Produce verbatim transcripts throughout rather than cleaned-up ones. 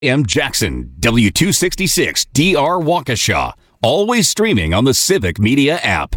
M. Jackson, W two sixty-six D R Waukesha. Always streaming on the Civic Media app.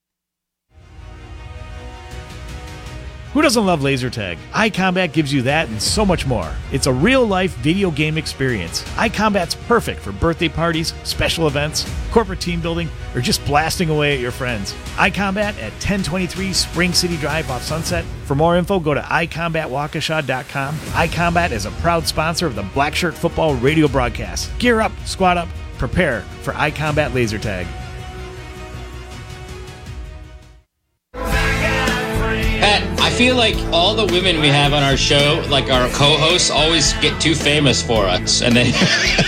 Who doesn't love laser tag? iCombat gives you that and so much more. It's a real-life video game experience. iCombat's perfect for birthday parties, special events, corporate team building, or just blasting away at your friends. iCombat at ten twenty-three Spring City Drive off Sunset. For more info, go to i combat waukesha dot com. iCombat is a proud sponsor of the Black Shirt Football radio broadcast. Gear up, squad up, prepare for iCombat laser tag. Pat, I feel like all the women we have on our show, like our co-hosts, always get too famous for us. And then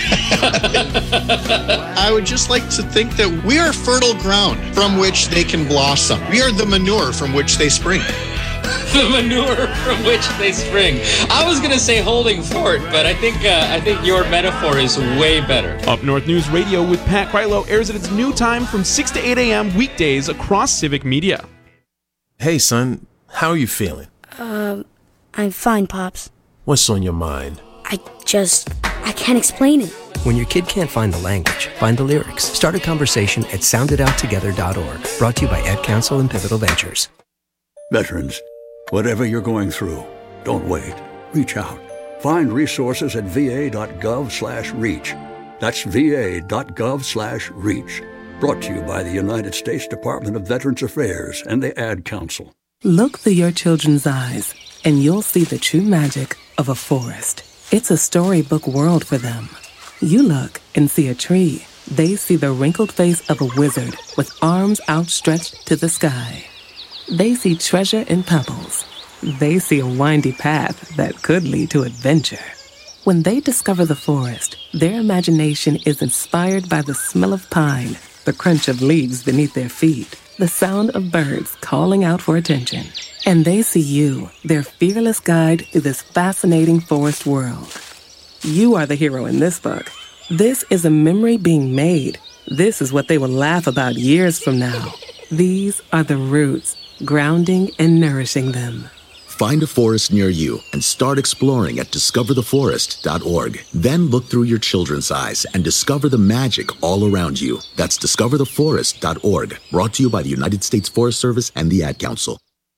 I would just like to think that we are fertile ground from which they can blossom. We are the manure from which they spring. The manure from which they spring. I was going to say holding fort, but I think uh, I think your metaphor is way better. Up North News Radio with Pat Krylo airs at its new time from six to eight a.m. weekdays across Civic Media. Hey, son. How are you feeling? Um, uh, I'm fine, Pops. What's on your mind? I just... I can't explain it. When your kid can't find the language, find the lyrics. Start a conversation at sound it out together dot org. Brought to you by Ad Council and Pivotal Ventures. Veterans, whatever you're going through, don't wait. Reach out. Find resources at v a dot gov slash reach. That's v a dot gov slash reach. Brought to you by the United States Department of Veterans Affairs and the Ad Council. Look through your children's eyes, and you'll see the true magic of a forest. It's a storybook world for them. You look and see a tree. They see the wrinkled face of a wizard with arms outstretched to the sky. They see treasure in pebbles. They see a windy path that could lead to adventure. When they discover the forest, their imagination is inspired by the smell of pine, the crunch of leaves beneath their feet, the sound of birds calling out for attention. And they see you, their fearless guide through this fascinating forest world. You are the hero in this book. This is a memory being made. This is what they will laugh about years from now. These are the roots, grounding and nourishing them. Find a forest near you and start exploring at discover the forest dot org. Then look through your children's eyes and discover the magic all around you. That's discover the forest dot org. Brought to you by the United States Forest Service and the Ad Council.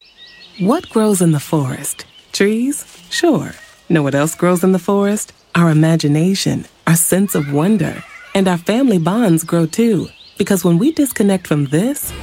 What grows in the forest? Trees? Sure. Know what else grows in the forest? Our imagination, our sense of wonder, and our family bonds grow too. Because when we disconnect from this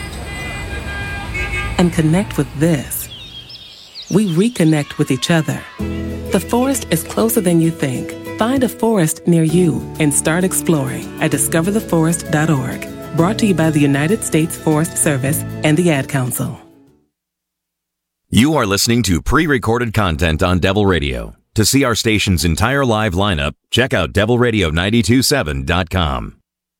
and connect with this, we reconnect with each other. The forest is closer than you think. Find a forest near you and start exploring at discover the forest dot org. Brought to you by the United States Forest Service and the Ad Council. You are listening to pre-recorded content on Devil Radio. To see our station's entire live lineup, check out devil radio nine two seven dot com.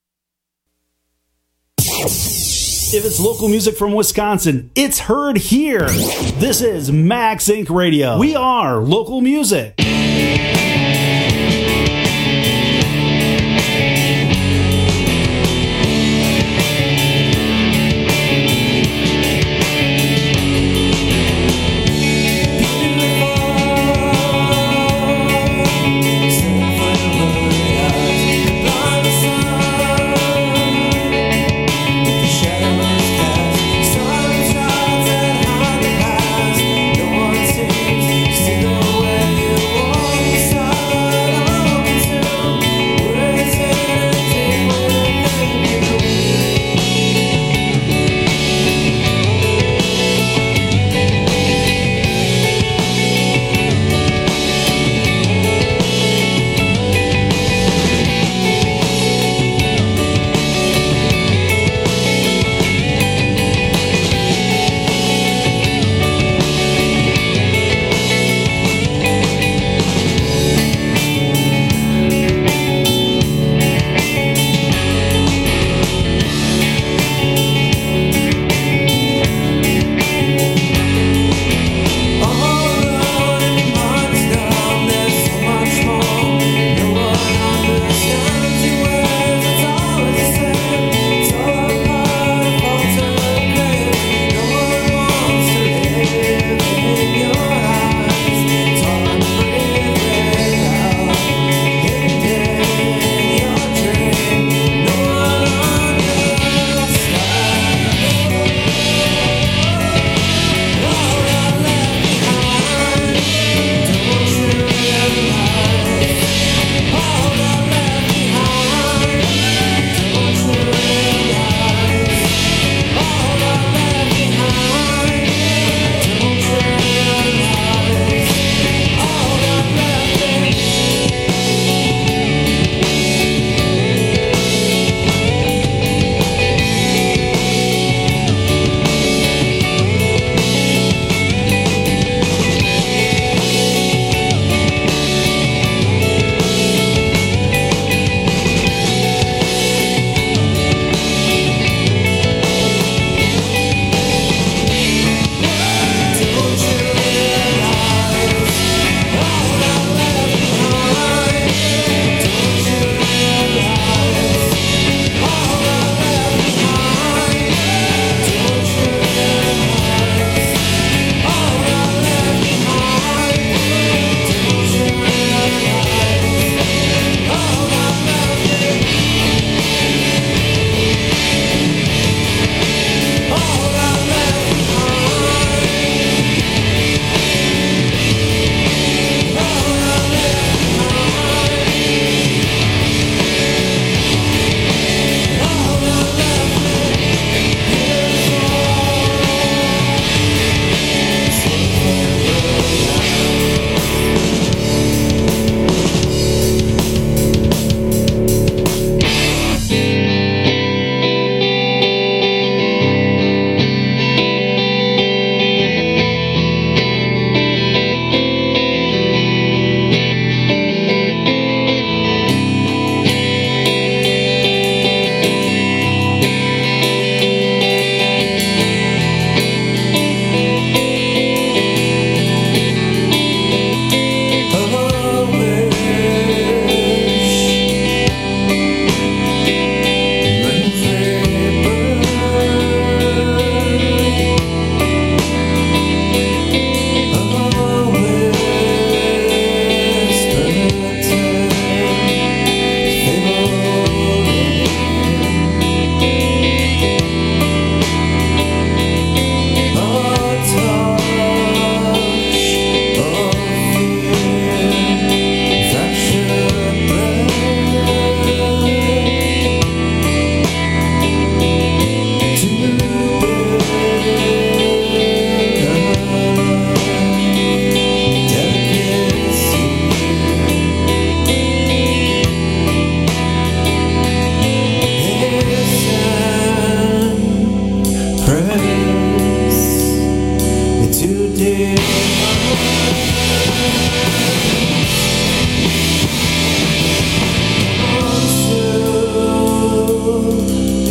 If it's local music from Wisconsin, it's heard here. This is Max Incorporated. Radio. We are local music. No one seems to know where you are.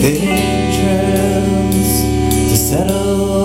trails to settle.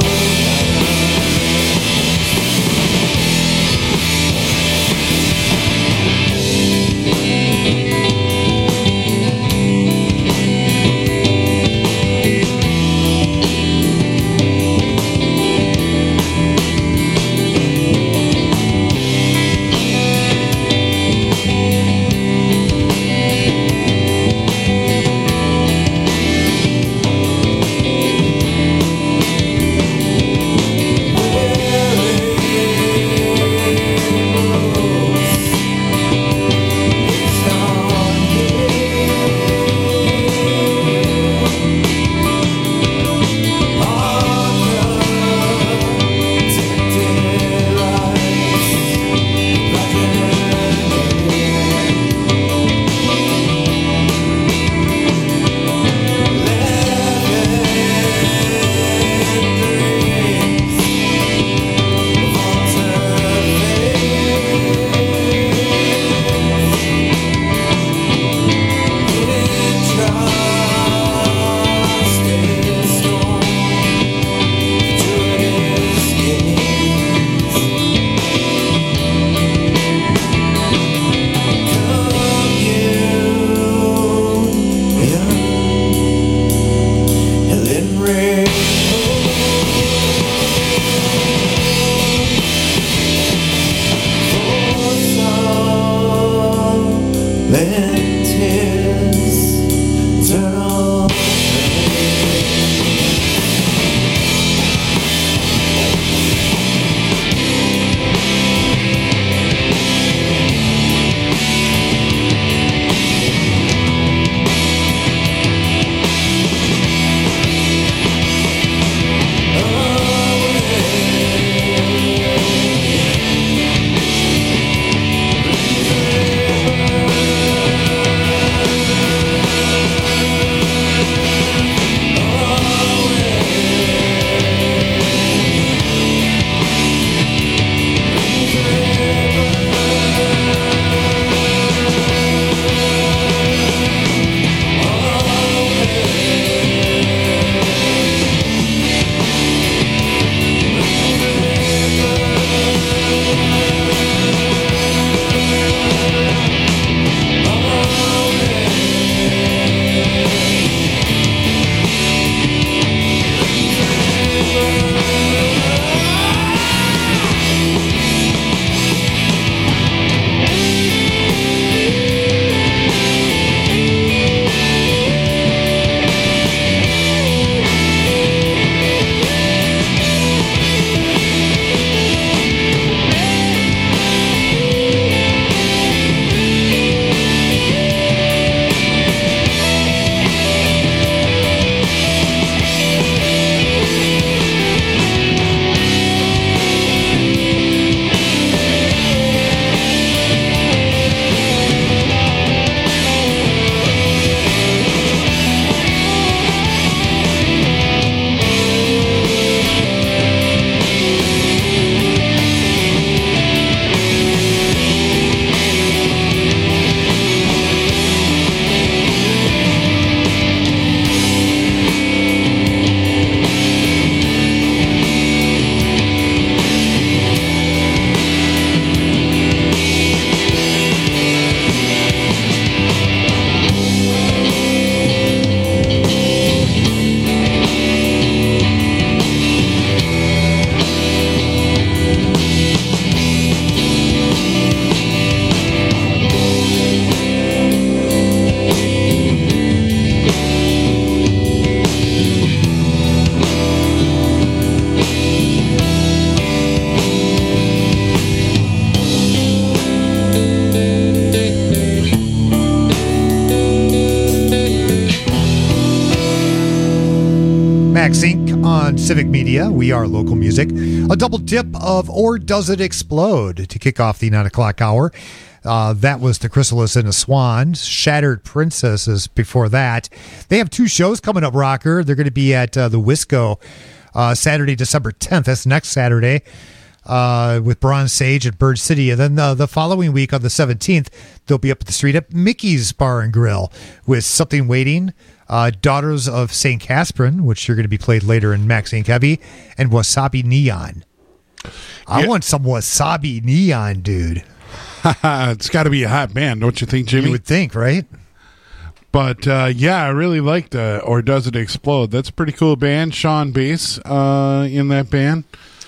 MaxInc on Civic Media. We are local music. A double dip of Or Does It Explode to kick off the nine o'clock hour. Uh, that was The Chrysalis and the Swans. Shattered Princesses before that. They have two shows coming up, Rocker. They're going to be at uh, the Wisco uh, Saturday, December tenth. That's next Saturday uh, with Bronze Sage at Bird City. And then uh, the following week on the seventeenth, they'll be up at the street at Mickey's Bar and Grill with Something Waiting. Uh, Daughters of Saint Catherine, which are going to be played later in Max Inc Heavy, and Wasabi Neon. I Yeah. want some Wasabi Neon, dude. It's got to be a hot band, don't you think, Jimmy? You would think, right? But uh, yeah, I really liked uh, Or Does It Explode? That's a pretty cool band. Sean Bass uh, in that band.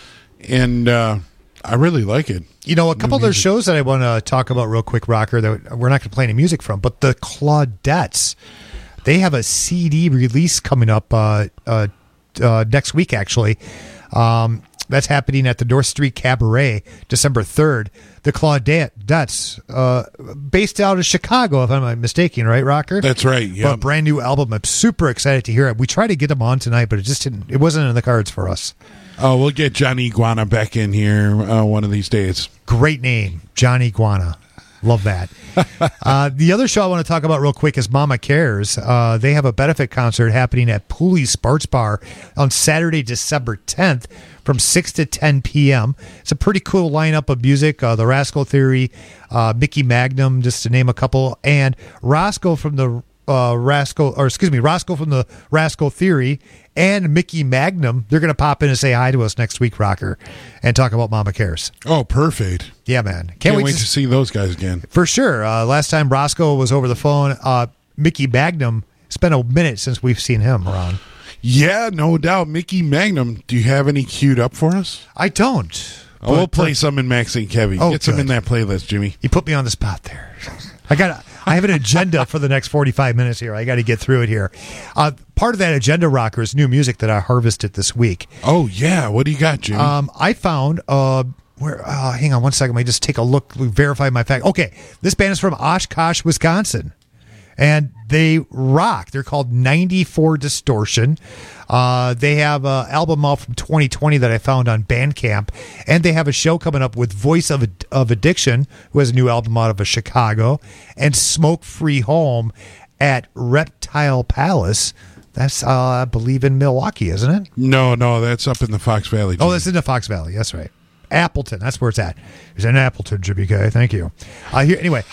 And uh, I really like it. You know, a couple of their shows that I want to talk about real quick, Rocker, that we're not going to play any music from, but the Claudettes. They have a C D release coming up uh, uh, uh, next week, actually. Um, that's happening at the North Street Cabaret, December third. The Claudettes, uh, based out of Chicago, if I'm not mistaken, right, Rocker? That's right, yeah. But brand new album. I'm super excited to hear it. We tried to get them on tonight, but it just didn't. It wasn't in the cards for us. Oh, we'll get Johnny Iguana back in here uh, one of these days. Great name, Johnny Iguana. Love that. uh, the other show I want to talk about real quick is Mama Cares. Uh, they have a benefit concert happening at Pooley Sports Bar on Saturday, December tenth from six to ten p.m. It's a pretty cool lineup of music. Uh, the Rascal Theory, uh, Mickey Magnum, just to name a couple, and Roscoe from the uh, Rascal, or excuse me, Roscoe from the Rascal Theory and Mickey Magnum. They're going to pop in and say hi to us next week, Rocker, and talk about Mama Cares. Oh, perfect. Yeah, man. Can't, Can't wait, wait to, to see those guys again. For sure. Uh, last time Roscoe was over the phone, uh, Mickey Magnum, it's been a minute since we've seen him around. Yeah, no doubt. Mickey Magnum, do you have any queued up for us? I don't. Oh, we'll play some in Max and Kevy. Oh, Get some good. in that playlist, Jimmy. You put me on the spot there. I got. I have an agenda for the next forty-five minutes here. I got to get through it here. Uh, part of that agenda, Rocker, is new music that I harvested this week. Oh, yeah. What do you got, Jimmy? Um, I found... Uh, where? Uh, hang on one second. Let me just take a look, verify my fact. Okay, this band is from Oshkosh, Wisconsin. And they rock. They're called ninety-four Distortion. Uh, they have an album out from twenty twenty that I found on Bandcamp. And they have a show coming up with Voice of of Addiction, who has a new album out of Chicago, and Smoke Free Home at Reptile Palace. That's, uh, I believe, in Milwaukee, isn't it? No, no, that's up in the Fox Valley, Jimmy. Oh, that's in the Fox Valley. That's right. Appleton, that's where it's at. It's in Appleton, Jimmy K. Thank you. Uh, here, anyway,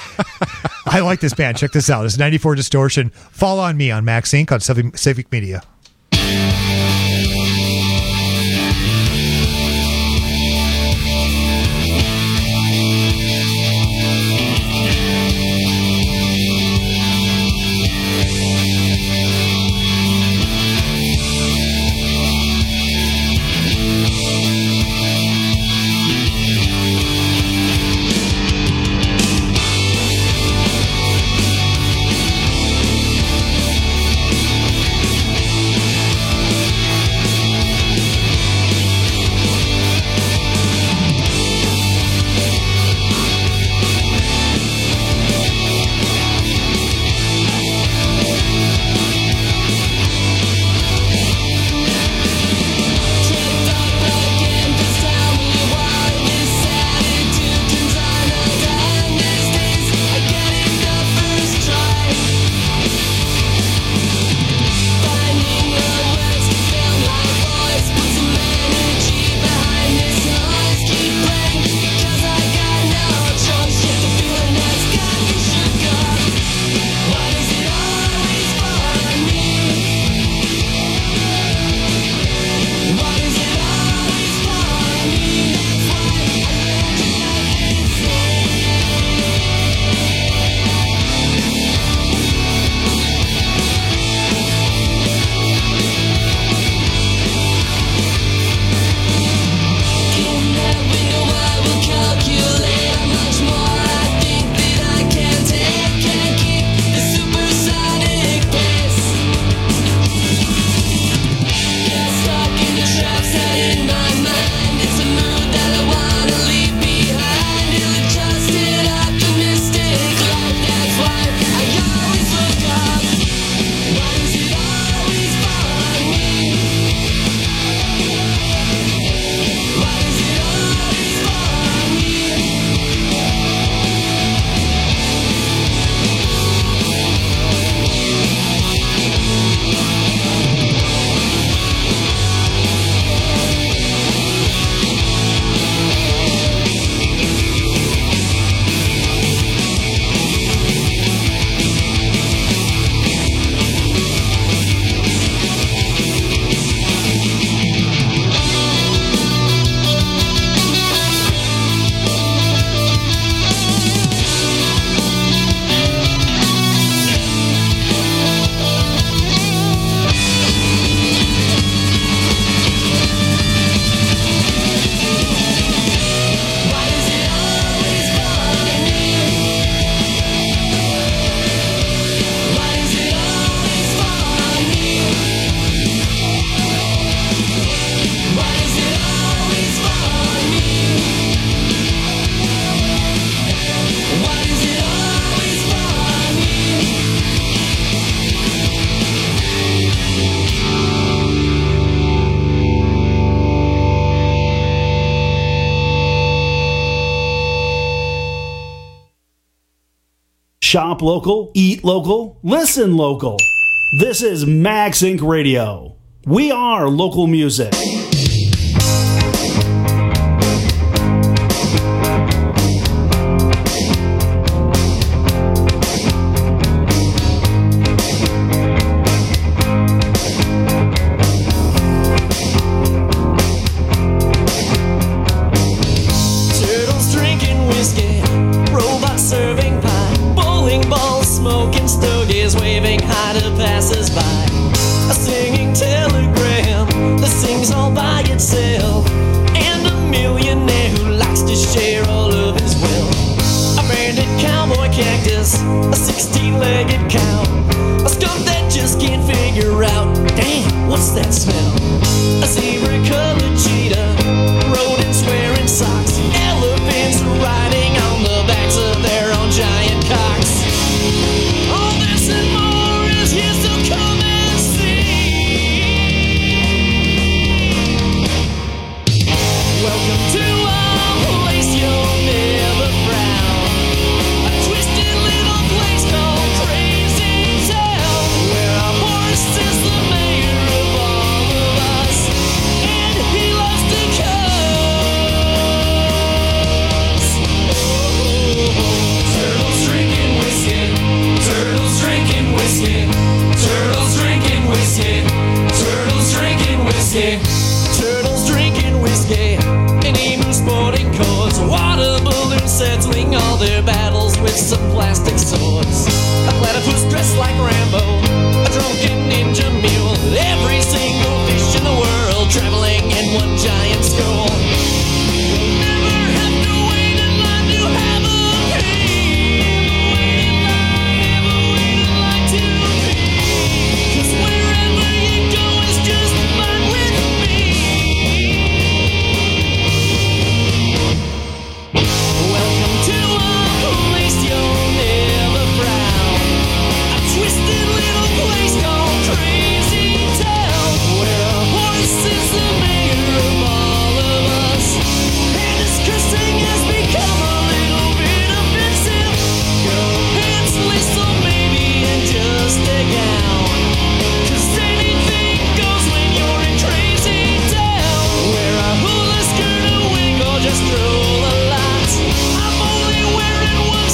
I like this band. Check this out. It's ninety-four Distortion. Fall on Me on Max Incorporated on Civic, Civic Media. Shop local, eat local, listen local. This is Max Inc Radio. We are local music. A sixteen-legged cow, a skunk that just can't figure out, damn, what's that smell? A zebra-colored cheetah, rodents wearing socks, elephants riding on the backs of their own giant cocks. All this and more is here, so come and see. Welcome to our place, you'll never frown. A twisted little place called Crazy Town, where our horse is the mayor of all of us, and he loves to cuss. Turtles drinking whiskey, turtles drinking whiskey, turtles drinking whiskey, turtles drinking whiskey, turtles drinking whiskey, and even sporting codes, water balloons settling all their battles with some plastic swords. A platypus dressed like Rambo, a drunken ninja mule, every single fish in the world traveling in one giant skull. You'll never have to wait in line to have a pee. Never wait in line to pee. 'Cause wherever you go is just fine with me. Welcome to our place, you'll never frown. A twisted little place called Crazy Town, where a horse is the mayor of all of us, and his cursing has become a little bit offensive. Go pantsless or maybe in just a gown, 'cause anything goes when you're in Crazy Town. Wear a hula skirt, a wig, or just roll a lot. I'm only wearing one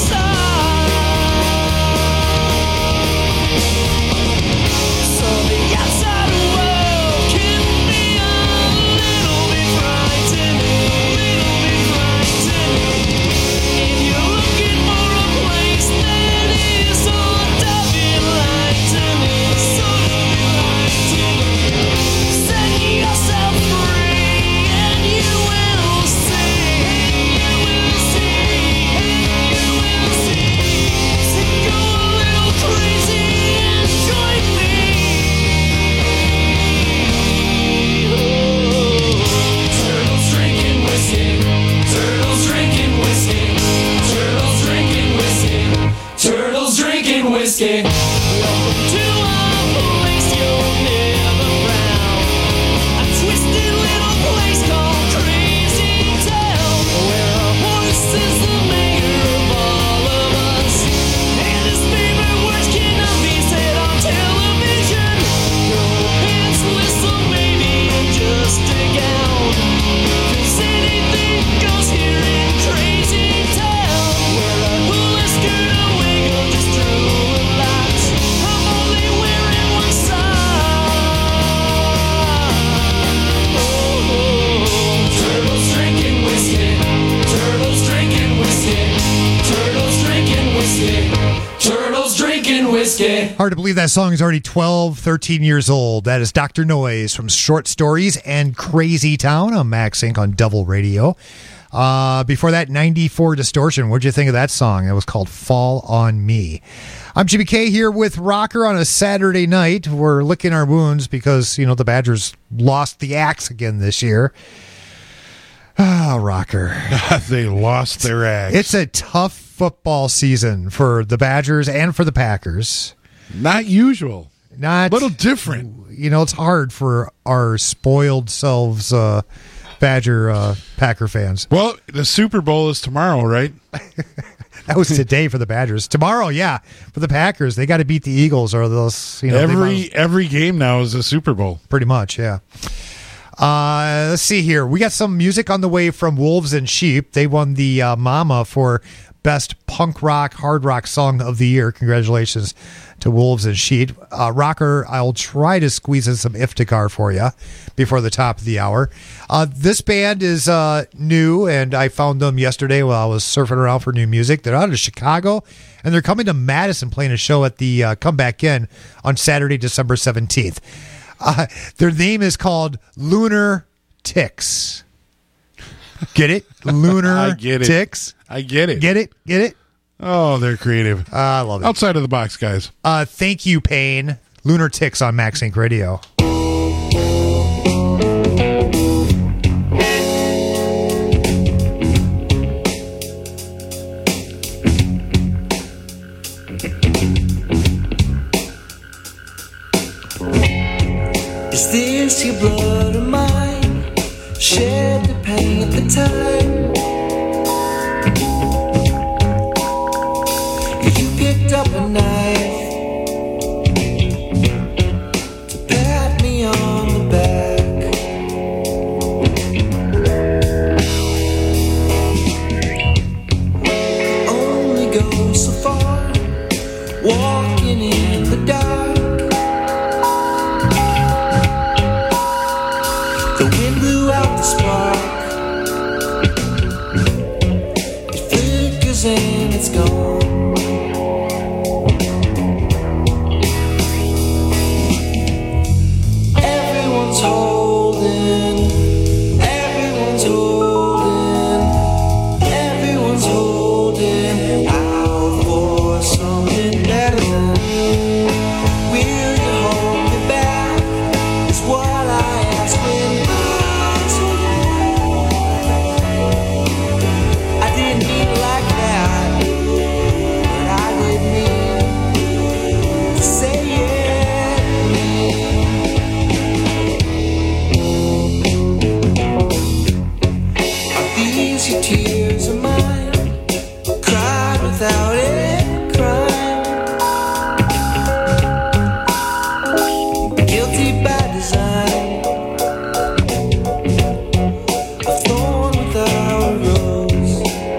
side, so the outside world can be a little bit frightening, little bit frightening. If you're looking for a place that is sort of enlightening, sort of enlightening, set yourself free and you will see, you will see, you will see. So go a little crazy and join me. Turtles drinking whiskey, turtles drinking whiskey, turtles drinking whiskey, turtles drinking whiskey. Welcome to our place, you'll never frown. A twisted little place called Crazy Town, where a horse is the mayor of all of us, and his favorite words cannot be said on television. Go pantsless or maybe in just a gown, 'cause anything goes here in Crazy Town. Wear a hula skirt, a wig, or just drool a lot. I'm only wearing one side. Oh, turtles drinking whiskey, turtles drinking whiskey, turtles drinking whiskey, turtles drinking whiskey. Hard to believe that song is already twelve, thirteen years old. That is Doctor Noise from Short Stories and Crazy Town on Max Inc on Devil Radio. Uh, before that, ninety-four Distortion. What'd you think of that song? It was called Fall on Me. I'm Jimmy K here with Rocker on a Saturday night. We're licking our wounds because, you know, the Badgers lost the axe again this year. Ah, Rocker. They lost their axe. It's a tough football season for the Badgers and for the Packers. Not usual. Not a little different. You know, it's hard for our spoiled selves, uh, Badger uh, Packer fans. Well, the Super Bowl is tomorrow, right? That was today for the Badgers. Tomorrow, yeah, for the Packers, they got to beat the Eagles or those. You know, every every game now is a Super Bowl. Pretty much, yeah. Uh, let's see here. We got some music on the way from Wolves and Sheep. They won the uh, Mama for Best Punk Rock Hard Rock Song of the Year. Congratulations to Wolves and Sheep. Uh, Rocker, I'll try to squeeze in some Iftikhar for you before the top of the hour. Uh, this band is uh, new, and I found them yesterday while I was surfing around for new music. They're out of Chicago, and they're coming to Madison playing a show at the uh, Comeback Inn on Saturday, December seventeenth. Uh, their name is called Lunar Ticks. Get it? Lunar I get it. Ticks. I get it. Get it? Get it? Oh, they're creative. Uh, I love it. Outside of the box, guys. Uh, thank you, Payne. Lunar Ticks on Max Inc Radio. Is this your blood or mine? Shed the pain at the time. You picked up a knife to pat me on the back. Only go so far, walking in the dark. The wind blew out the spark. It flickers and it's gone. Everyone's holding, everyone's holding, everyone's holding out for something better than. Will you hold me back? Is what I ask when I didn't mean it like that, but I did mean to say it. Are these your tears of mine? Cried without any crime. Guilty by design. A thorn without a rose.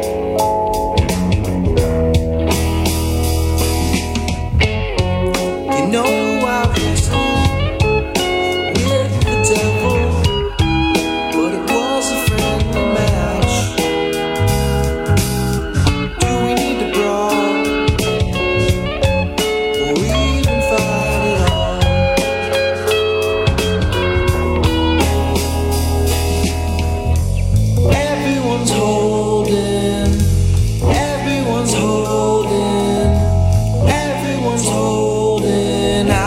You know I've wrestled with the devil, but it was a friendly match. Do we need to brawl, or even fight it all? Everyone's holding, everyone's holding, everyone's holding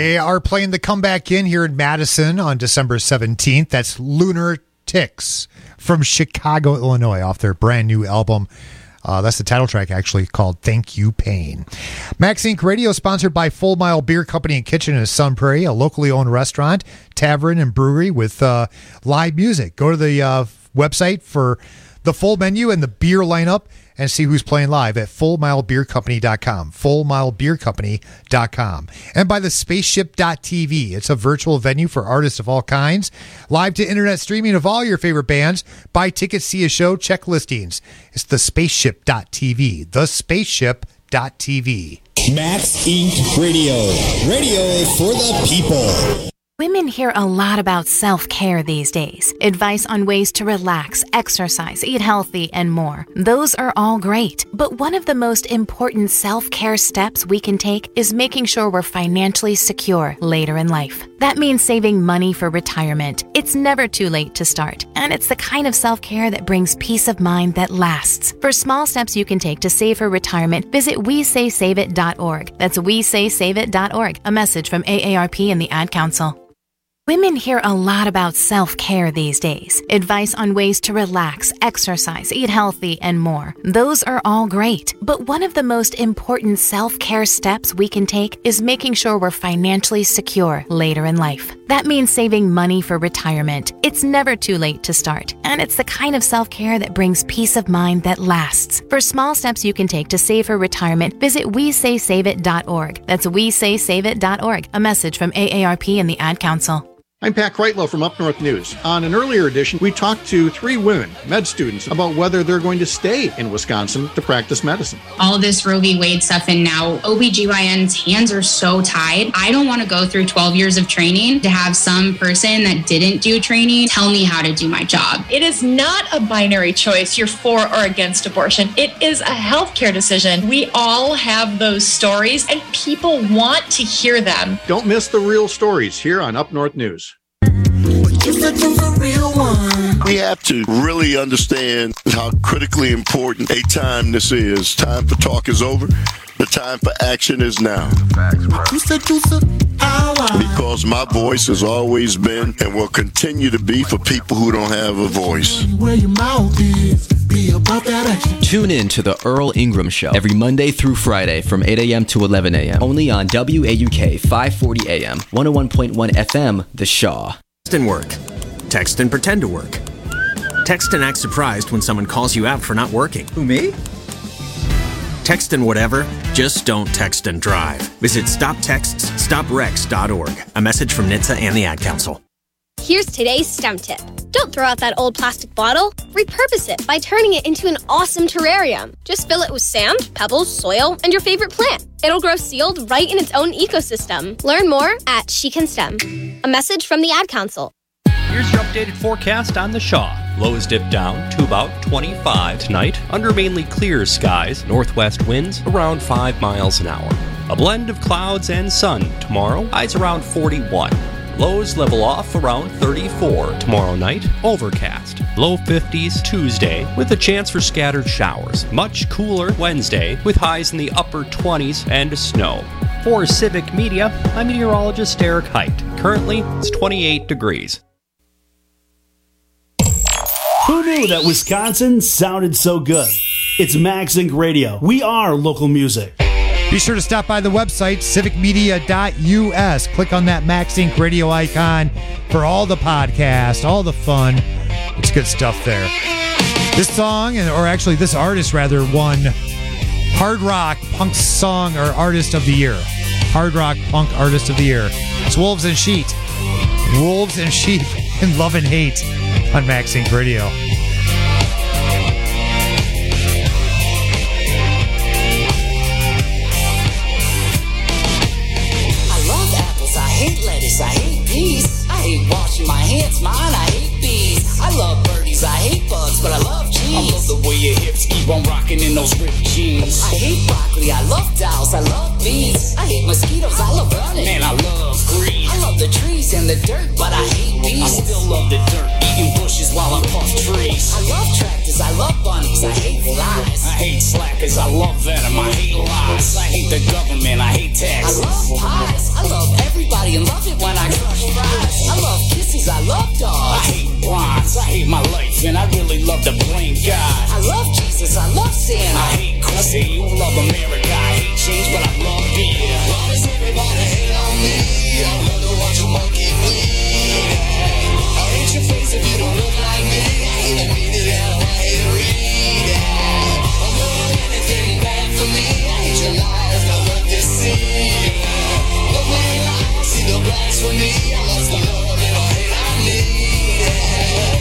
They are playing the Comeback In here in Madison on December seventeenth. That's Lunar Ticks from Chicago, Illinois, off their brand new album. Uh, that's the title track, actually, called Thank You, Pain. Max Inc Radio, sponsored by Full Mile Beer Company and Kitchen in Sun Prairie, a locally owned restaurant, tavern, and brewery with uh, live music. Go to the uh, website for the full menu and the beer lineup and see who's playing live at full mile beer company dot com. full mile beer company dot com. And by the spaceship dot t v. It's a virtual venue for artists of all kinds. Live to internet streaming of all your favorite bands. Buy tickets, see a show, check listings. It's the spaceship dot t v. the spaceship dot t v. Max Incorporated. Radio. Radio for the people. Women hear a lot about self-care these days. Advice on ways to relax, exercise, eat healthy, and more. Those are all great. But one of the most important self-care steps we can take is making sure we're financially secure later in life. That means saving money for retirement. It's never too late to start. And it's the kind of self-care that brings peace of mind that lasts. For small steps you can take to save for retirement, visit we say save it dot org. That's we say save it dot org. A message from A A R P and the Ad Council. Women hear a lot about self-care these days. Advice on ways to relax, exercise, eat healthy, and more. Those are all great. But one of the most important self-care steps we can take is making sure we're financially secure later in life. That means saving money for retirement. It's never too late to start. And it's the kind of self-care that brings peace of mind that lasts. For small steps you can take to save for retirement, visit we say save it dot org. That's we say save it dot org. A message from A A R P and the Ad Council. I'm Pat Kreitlow from Up North News. On an earlier edition, we talked to three women, med students, about whether they're going to stay in Wisconsin to practice medicine. All this Roe v. Wade stuff, and now O B G Y N's hands are so tied. I don't want to go through twelve years of training to have some person that didn't do training tell me how to do my job. It is not a binary choice, you're for or against abortion. It is a healthcare decision. We all have those stories, and people want to hear them. Don't miss the real stories here on Up North News. We have to really understand how critically important a time this is. Time for talk is over. The time for action is now. Because my voice has always been and will continue to be for people who don't have a voice. Tune in to the Earl Ingram Show every Monday through Friday from eight a.m. to eleven a.m. Only on W A U K five forty A M, one oh one point one F M, The Shaw. Text and work. Text and pretend to work. Text and act surprised when someone calls you out for not working. Who, me? Text and whatever, just don't text and drive. Visit stop texts stop wrecks dot org. A message from N H T S A and the Ad Council. Here's today's STEM tip. Don't throw out that old plastic bottle. Repurpose it by turning it into an awesome terrarium. Just fill it with sand, pebbles, soil, and your favorite plant. It'll grow sealed right in its own ecosystem. Learn more at She Can STEM. A message from the Ad Council. Here's your updated forecast on the Shaw. Lows dip down to about twenty-five tonight under mainly clear skies. Northwest winds around five miles an hour. A blend of clouds and sun tomorrow. Highs around forty-one. Lows level off around thirty-four tomorrow night. Overcast. Low fifties Tuesday with a chance for scattered showers. Much cooler Wednesday with highs in the upper twenties and snow. For Civic Media, I'm meteorologist Eric Height. Currently, it's twenty-eight degrees. Who knew that Wisconsin sounded so good? It's Max Inc Radio. We are local music. Be sure to stop by the website, civic media dot u s. Click on that Max Inc Radio icon for all the podcasts, all the fun. It's good stuff there. This song, or actually this artist rather, won Hard Rock Punk Song or Artist of the Year. Hard Rock Punk Artist of the Year. It's Wolves and Sheep. Wolves and Sheep in Love and Hate on Max Inc Radio. I hate peas. I hate washing my hands, mine. I hate bees. I love birdies. I hate bugs, but I love cheese. I love the way your hips keep on rocking in those ripped jeans. I hate broccoli. I love dolls. I love bees. I hate mosquitoes. I love running. Man, I love green. I love the trees and the dirt, but I hate bees. I still love the dirt, eating bushes while I puff trees. I love tractors. I love bunnies. I hate flies. I hate slackers, I love venom, I hate lies. I hate the government, I hate taxes. I love pies, I love everybody and love it when I crush fries. I love kisses, I love dogs. I hate blinds, I hate my life, and I really love to blame God. I love Jesus, I love Santa. I hate Chrissy, you love America. I hate change, but I love beer. Why does everybody hate on me? I love to watch a monkey bleed. I hate your face if you don't look like me. I hate to read it out, I hate to read it. I'm doing anything bad for me. I hate your lies, I love to see. Look me in the eye, see the blasphemy. I lost the love and I hate I need it.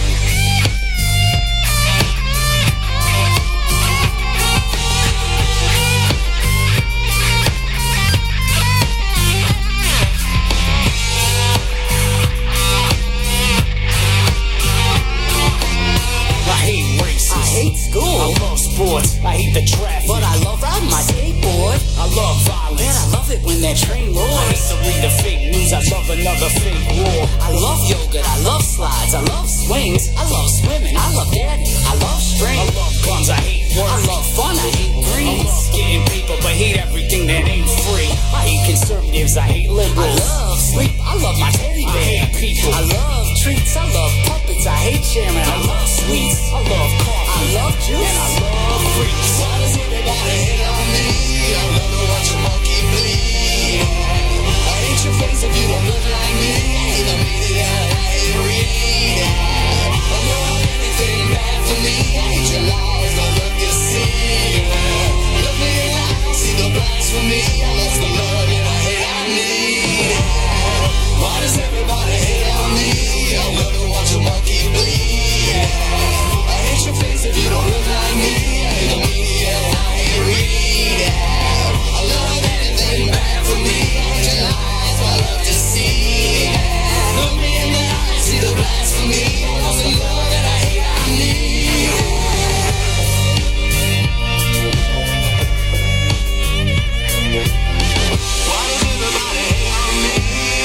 School. I love sports, I hate the traffic, but I love riding my skateboard. I love violence, and I love it when that train roars. I hate to read the fake news, I love another fake war. I love yoga, I love slides, I love swings, I love swimming, I love daddy, I love string. I love guns, I hate work, I love fun, I hate greens. I love getting paper, but hate everything that ain't free. I hate conservatives, I hate liberals. I love sleep, I love my teddy bear. I hate people, I love treats, I love puppets, I hate sharing. I love sweets, I love coffee, I love juice, and I love freaks. Why does everybody hate on me? I love to watch a monkey bleed. I hate your face if you don't look like me. I hate to read it out, I hate to read it. I'm doing anything bad for me. I hate your lies, I love to see. Look me in the eye, see the blasphemy. I lost the love and I hate I need it. Why does everybody hate on me? I love to watch a monkey bleed. I hate your face if you don't look like me. I hate the media, I hate to read it. I love anything bad for me. I hate your lies, I love to see. Look me in the eye, see the blasphemy. I lost the love that I hate I need. Why does everybody hate on me?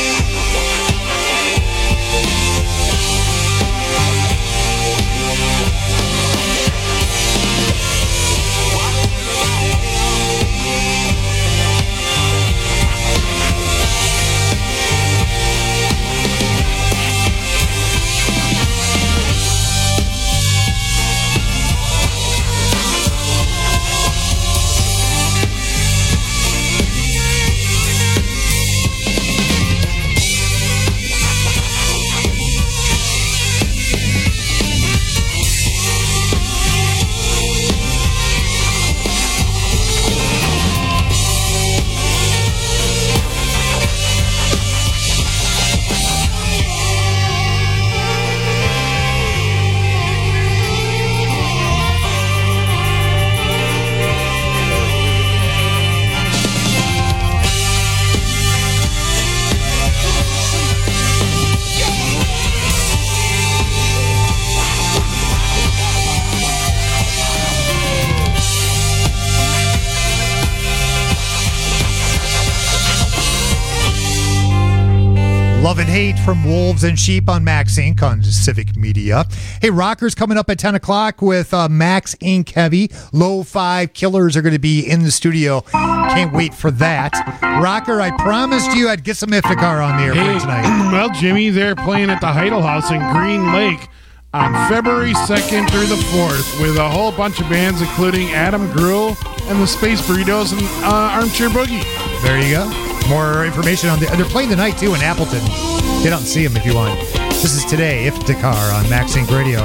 Love and Hate from Wolves and Sheep on Max Incorporated on Civic Media. Hey, Rockers coming up at ten o'clock with uh, Max Incorporated Heavy. Low Five Killers are going to be in the studio. Can't wait for that. Rocker, I promised you I'd get some Iftikhar on the air Hey, for tonight. well, Jimmy, they're playing at the Heidel House in Green Lake on February second through the fourth with a whole bunch of bands, including Adam Gruhl and the Space Burritos and uh, Armchair Boogie. There you go. More information on the. They're playing tonight too in Appleton. Get out and see them if you want. This is Today, Iftikhar on Max Inc Radio.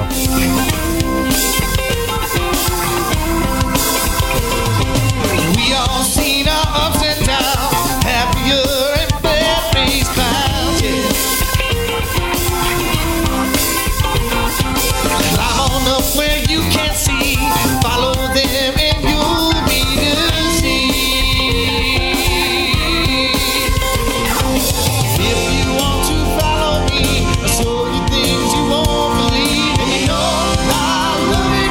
We all seen our ups and downs, happier and bad days clouds, yeah. Climb on up where you can't see, follow them and you'll be to see. If you want to follow me, I'll show you things you won't believe, and you know I love you.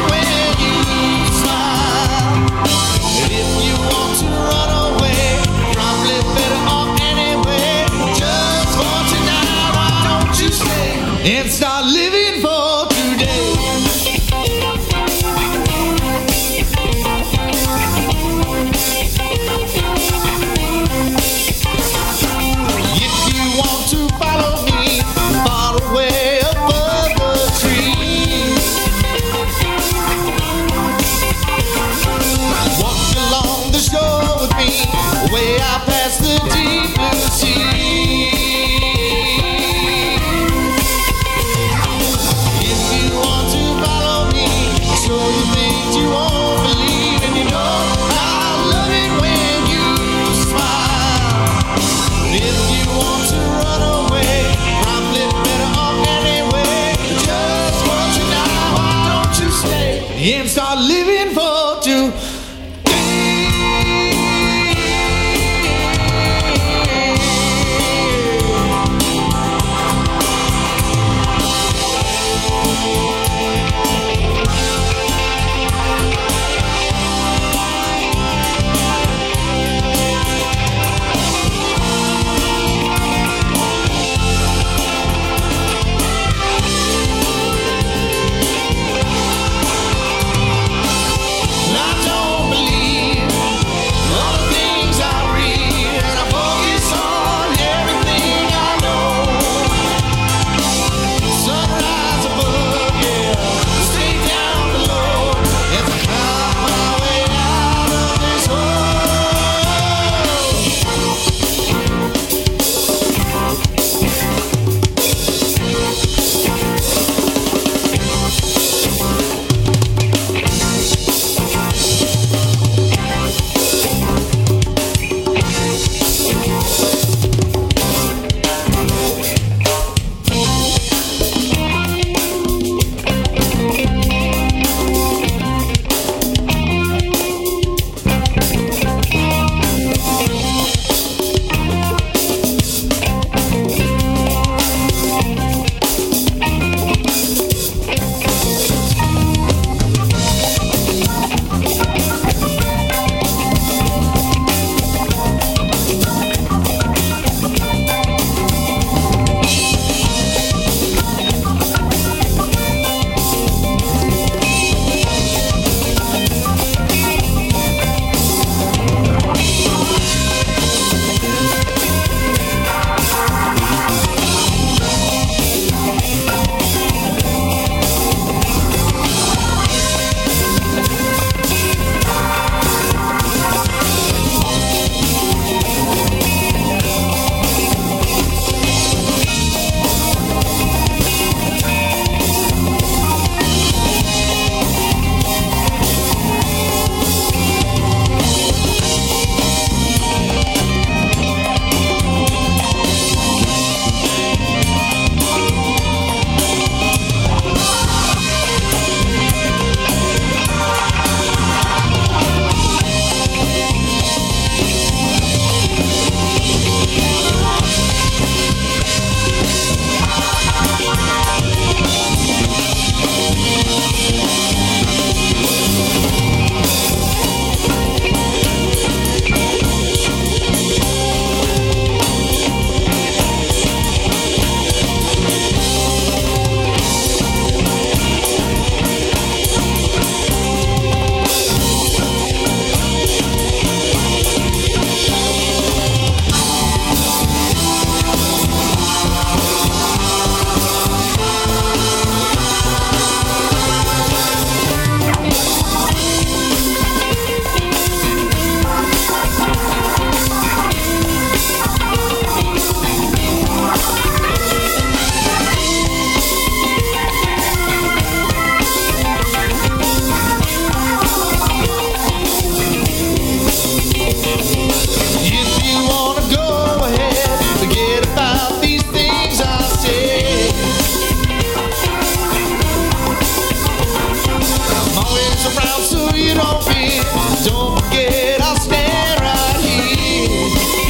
it all in. Don't forget, I'll stand right here.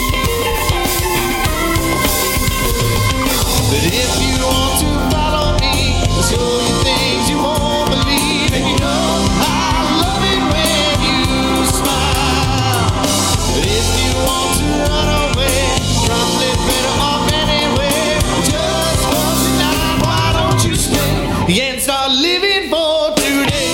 But if you want to follow me, I'll show you things you won't believe. And you know I love it when you smile. But if you want to run away from living off anywhere, just once a night, why don't you stay and start living for today?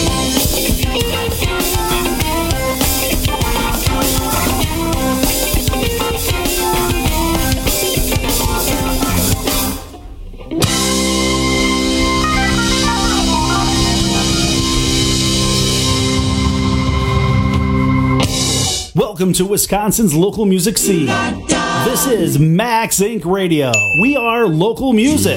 Welcome to Wisconsin's local music scene. This is Max Incorporated. Radio. We are local music.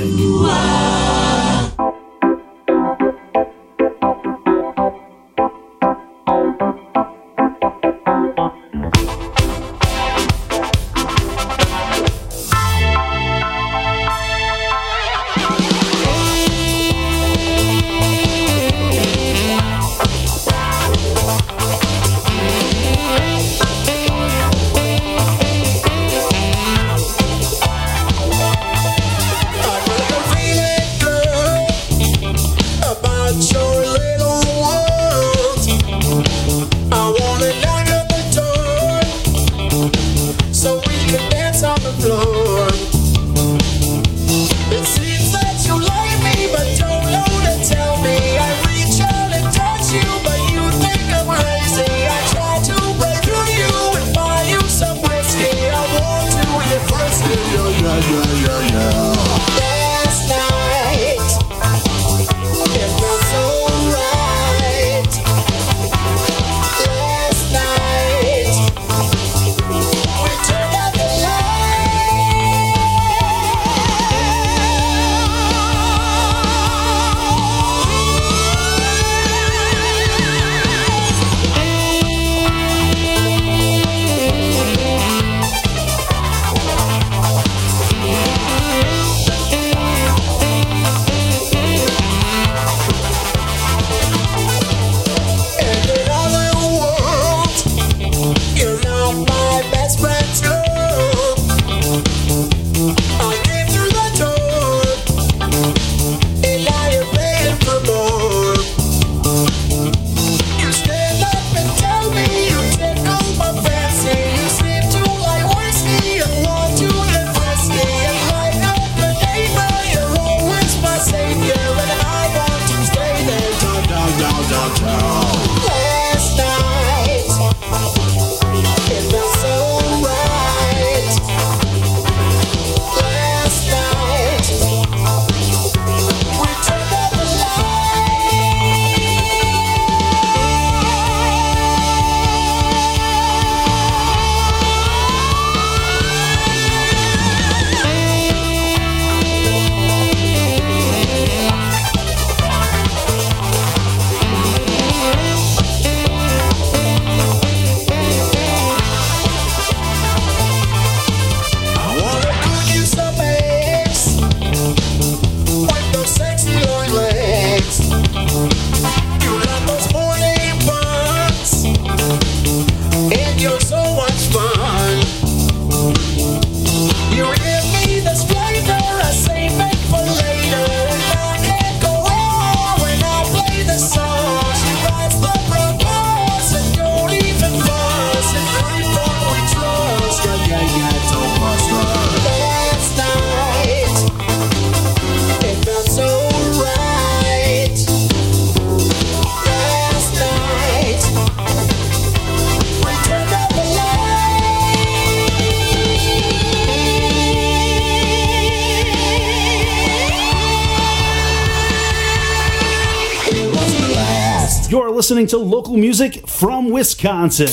You're listening to local music from Wisconsin.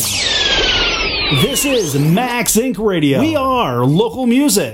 This is Max Incorporated. Radio. We are local music.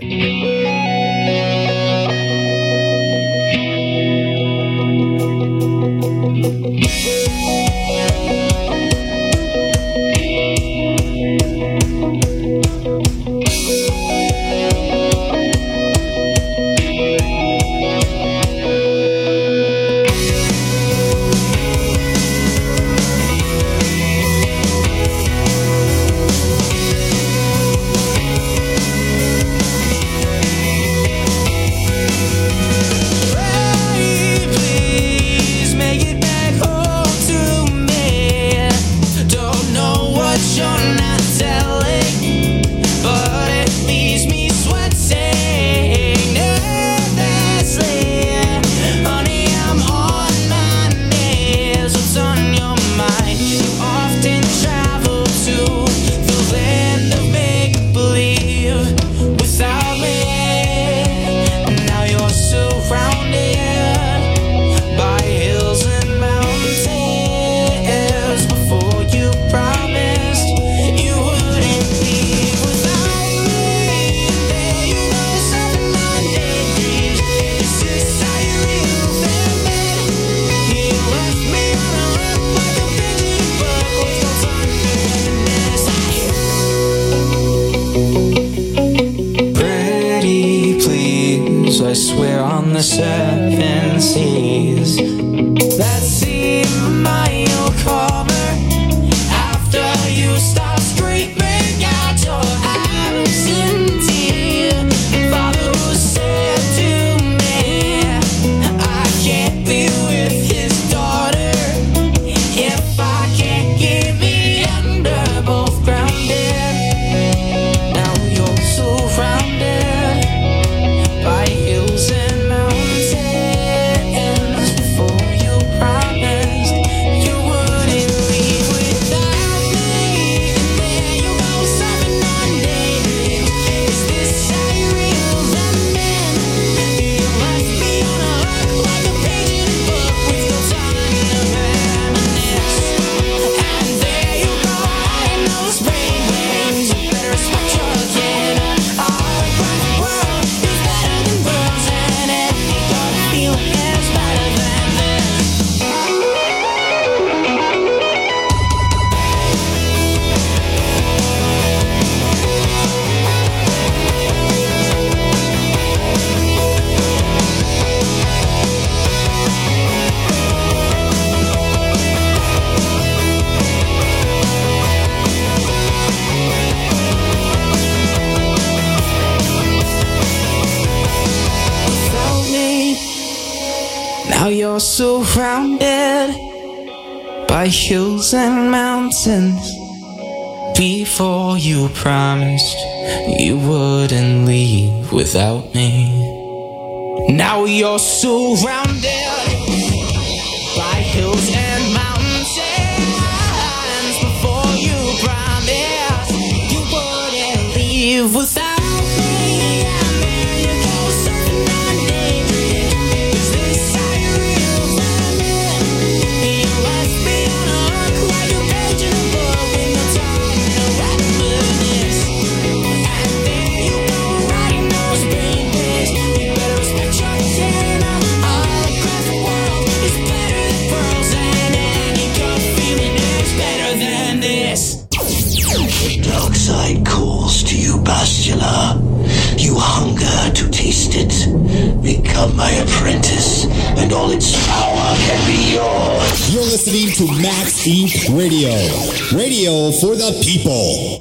the seven seas. That seem mile calmer after you stop screaming out your absentee. Father who said to me, I can't be with his daughter if I can't get me under both grounded. Now you're surrounded by hills and mountains. Before you promised you wouldn't leave without me, and there you go, seven on dating. Is this how you reel them in? You left me on a hook like a page in a book with no time to reminisce. And there you go, riding those brain waves. You better respect your kid. Our private world is better than girls, and any gut feeling is better than this. Without me, now you're surrounded by hills and mountains. Before you promised you wouldn't leave without me. Now you're surrounded by hills and mountains. Before you promised you wouldn't leave without me. And there you go, surfing on daydream. Is this how you reel them in? You left me on a hook like a page in a book with no time to reminisce. And there you go, riding those brain waves. You better respect your kid. Our graphic world is better than pearls, and any gut feeling is better than this. The dark side calls to you, Bastila. You hunger to taste it. Become my apprentice, and all its power can be yours. You're listening to Max Incorporated. Radio. Radio for the people.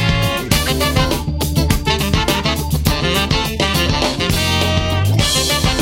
Thank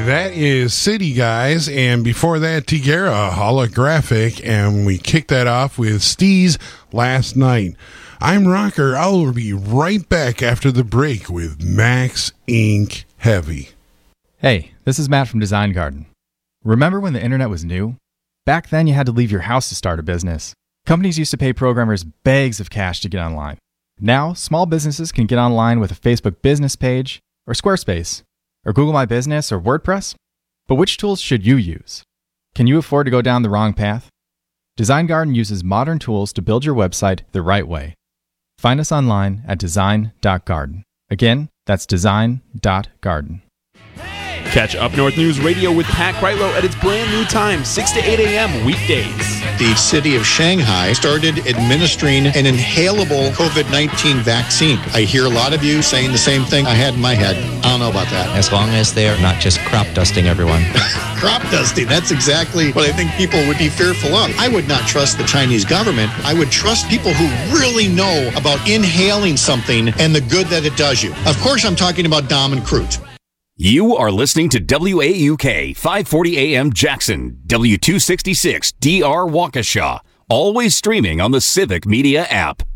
that is City Guys, and before that, Tigera, Holographic, and we kicked that off with Steez Last Night. I'm Rocker. I'll be right back after the break with Max Incorporated. Heavy. Hey, this is Matt from Design Garden. Remember when the internet was new? Back then, you had to leave your house to start a business. Companies used to pay programmers bags of cash to get online. Now, small businesses can get online with a Facebook business page, or Squarespace, or Google My Business, or WordPress. But which tools should you use? Can you afford to go down the wrong path? Design Garden uses modern tools to build your website the right way. Find us online at design dot garden. Again, that's design dot garden. Catch Up North News Radio with Pat Kreitlow at its brand new time, six to eight a.m. weekdays. The city of Shanghai started administering an inhalable COVID nineteen vaccine. I hear a lot of you saying the same thing I had in my head. I don't know about that. As long as they're not just crop dusting everyone. Crop dusting, that's exactly what I think people would be fearful of. I would not trust the Chinese government. I would trust people who really know about inhaling something and the good that it does you. Of course, I'm talking about Dom and Crute. You are listening to W A U K five forty A M Jackson, W two sixty-six D R Waukesha, always streaming on the Civic Media app.